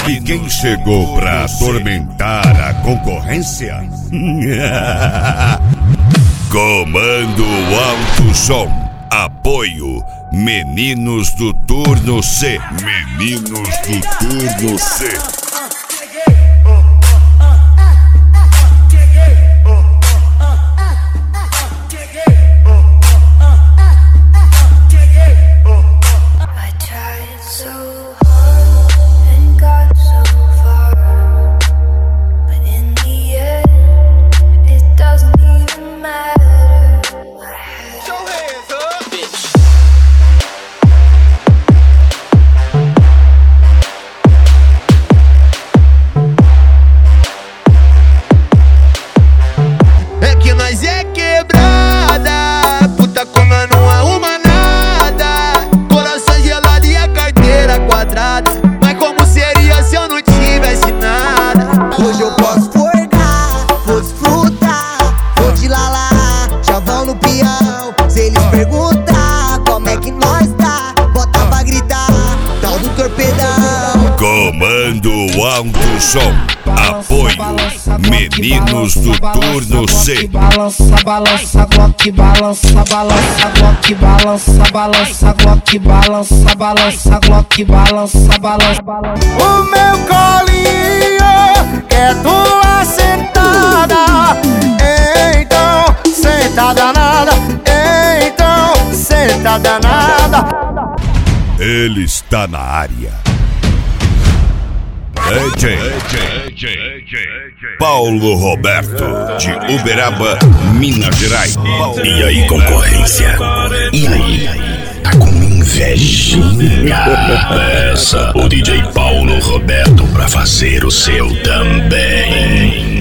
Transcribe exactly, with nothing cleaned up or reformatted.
Sabe quem chegou pra atormentar a concorrência? Comando Alto Som. Apoio Meninos do Turno C. Meninos do Turno C. Comando Alto Som. Apoio Meninos do Turno C. Balança, balança, Glock, balança, balança, Glock, balança, balança, Glock, balança, balança, Glock, balança, balança. O meu colinho quer tua sentada, então sentada nada, então sentada nada. Ele está na área. D J Paulo Roberto, de Uberaba, Minas Gerais. E aí, concorrência? E aí? Tá com invejinha? Peça o D J Paulo Roberto pra fazer o seu também.